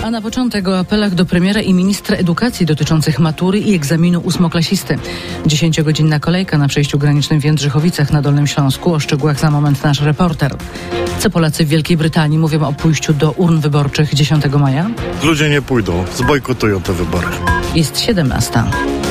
A na początek o apelach do premiera i ministra edukacji dotyczących matury i egzaminu ósmoklasisty. 10-godzinna kolejka na przejściu granicznym w Jędrzychowicach na Dolnym Śląsku. O szczegółach za moment nasz reporter. Co Polacy w Wielkiej Brytanii mówią o pójściu do urn wyborczych 10 maja? Ludzie nie pójdą, zbojkotują te wybory. Jest 17.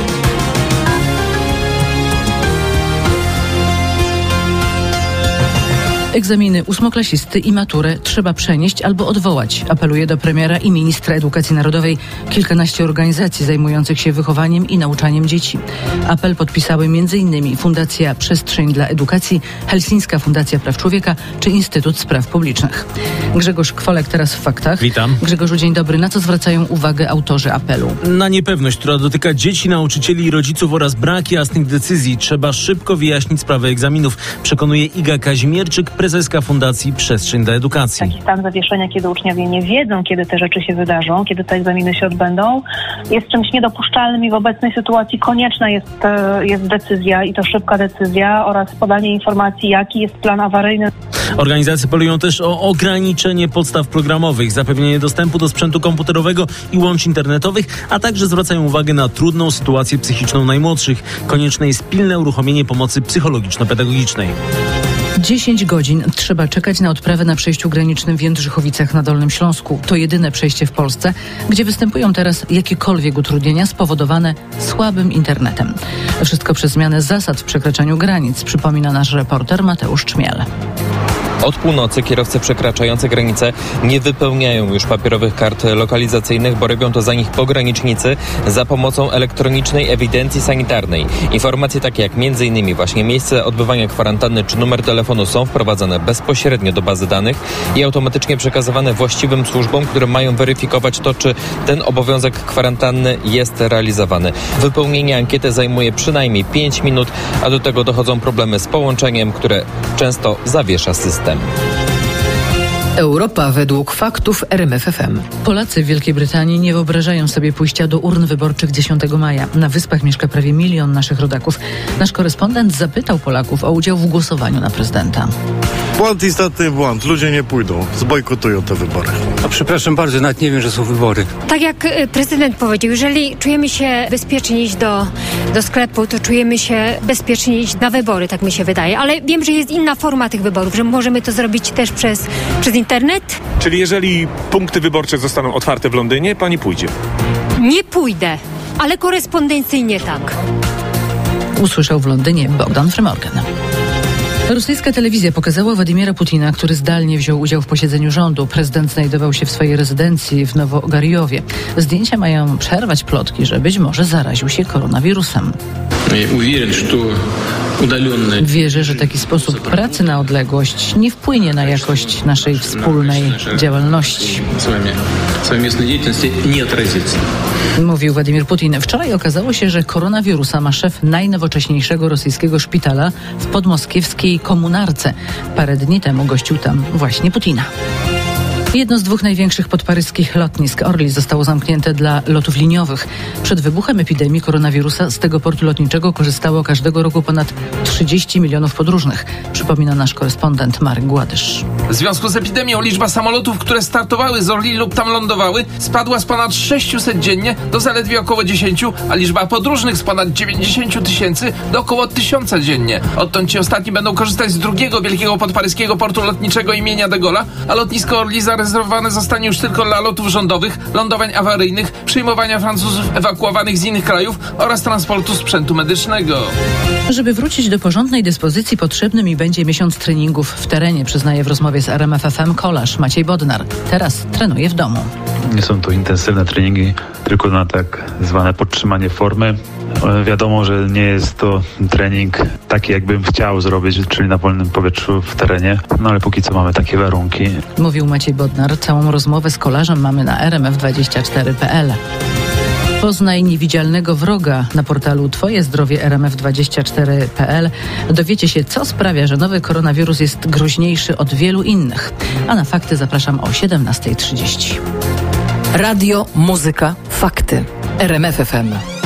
Egzaminy ósmoklasisty i maturę trzeba przenieść albo odwołać. Apeluje do premiera i ministra edukacji narodowej kilkanaście organizacji zajmujących się wychowaniem i nauczaniem dzieci. Apel podpisały m.in. Fundacja Przestrzeń dla Edukacji, Helsińska Fundacja Praw Człowieka czy Instytut Spraw Publicznych. Grzegorz Kwolek teraz w faktach. Witam. Grzegorzu, dzień dobry. Na co zwracają uwagę autorzy apelu? Na niepewność, która dotyka dzieci, nauczycieli i rodziców oraz brak jasnych decyzji. Trzeba szybko wyjaśnić sprawę egzaminów, przekonuje Iga Kazimierczyk, prezeska Fundacji Przestrzeń dla Edukacji. Taki stan zawieszenia, kiedy uczniowie nie wiedzą, kiedy te rzeczy się wydarzą, kiedy te egzaminy się odbędą, jest czymś niedopuszczalnym i w obecnej sytuacji konieczna jest decyzja i to szybka decyzja oraz podanie informacji, jaki jest plan awaryjny. Organizacje apelują też o ograniczenie podstaw programowych, zapewnienie dostępu do sprzętu komputerowego i łączy internetowych, a także zwracają uwagę na trudną sytuację psychiczną najmłodszych. Konieczne jest pilne uruchomienie pomocy psychologiczno-pedagogicznej. 10 godzin trzeba czekać na odprawę na przejściu granicznym w Jędrzychowicach na Dolnym Śląsku. To jedyne przejście w Polsce, gdzie występują teraz jakiekolwiek utrudnienia spowodowane słabym internetem. Wszystko przez zmianę zasad w przekraczaniu granic, przypomina nasz reporter Mateusz Czmiel. Od północy kierowcy przekraczający granicę nie wypełniają już papierowych kart lokalizacyjnych, bo robią to za nich pogranicznicy za pomocą elektronicznej ewidencji sanitarnej. Informacje takie jak m.in. właśnie miejsce odbywania kwarantanny czy numer telefonu są wprowadzane bezpośrednio do bazy danych i automatycznie przekazywane właściwym służbom, które mają weryfikować to, czy ten obowiązek kwarantanny jest realizowany. Wypełnienie ankiety zajmuje przynajmniej 5 minut, a do tego dochodzą problemy z połączeniem, które często zawiesza system. Europa według faktów RMF FM. Polacy w Wielkiej Brytanii nie wyobrażają sobie pójścia do urn wyborczych 10 maja. Na Wyspach mieszka prawie 1 milion naszych rodaków. Nasz korespondent zapytał Polaków o udział w głosowaniu na prezydenta. Błąd, istotny błąd. Ludzie nie pójdą, zbojkotują te wybory. A przepraszam bardzo, nawet nie wiem, że są wybory. Tak jak prezydent powiedział, jeżeli czujemy się bezpiecznie iść do sklepu, to czujemy się bezpiecznie iść na wybory, tak mi się wydaje. Ale wiem, że jest inna forma tych wyborów, że możemy to zrobić też przez internet. Czyli jeżeli punkty wyborcze zostaną otwarte w Londynie, pani pójdzie? Nie pójdę, ale korespondencyjnie tak. Usłyszał w Londynie Bogdan Frymorgan. Rosyjska telewizja pokazała Władimira Putina, który zdalnie wziął udział w posiedzeniu rządu. Prezydent znajdował się w swojej rezydencji w Nowogorijowie. Zdjęcia mają przerwać plotki, że być może zaraził się koronawirusem. Wierzę, że taki sposób pracy na odległość nie wpłynie na jakość naszej wspólnej działalności. Mówił Władimir Putin. Wczoraj okazało się, że koronawirusa ma szef najnowocześniejszego rosyjskiego szpitala w podmoskiewskiej Komunarce. Parę dni temu gościł tam właśnie Putina. Jedno z 2 największych podparyskich lotnisk Orly zostało zamknięte dla lotów liniowych. Przed wybuchem epidemii koronawirusa z tego portu lotniczego korzystało każdego roku ponad 30 milionów podróżnych, przypomina nasz korespondent Marek Gładysz. W związku z epidemią liczba samolotów, które startowały z Orly lub tam lądowały, spadła z ponad 600 dziennie do zaledwie około 10, a liczba podróżnych z ponad 90 tysięcy do około 1000 dziennie. Odtąd ci ostatni będą korzystać z drugiego wielkiego podparyskiego portu lotniczego imienia de Gaulle'a, a lotnisko Orly zarezerwowane zostanie już tylko dla lotów rządowych, lądowań awaryjnych, przyjmowania Francuzów ewakuowanych z innych krajów oraz transportu sprzętu medycznego. Żeby wrócić do porządnej dyspozycji, potrzebny mi będzie miesiąc treningów w terenie, przyznaje w rozmowie z RMF FM kolarz Maciej Bodnar. Teraz trenuje w domu. Nie są to intensywne treningi, tylko na tak zwane podtrzymanie formy. Wiadomo, że nie jest to trening taki, jakbym chciał zrobić, czyli na wolnym powietrzu w terenie, no ale póki co mamy takie warunki. Mówił Maciej Bodnar. Całą rozmowę z kolarzem mamy na rmf24.pl. Poznaj niewidzialnego wroga na portalu Twoje Zdrowie rmf24.pl. Dowiecie się, co sprawia, że nowy koronawirus jest groźniejszy od wielu innych. A na fakty zapraszam o 17:30. Radio, muzyka, fakty. RMF FM.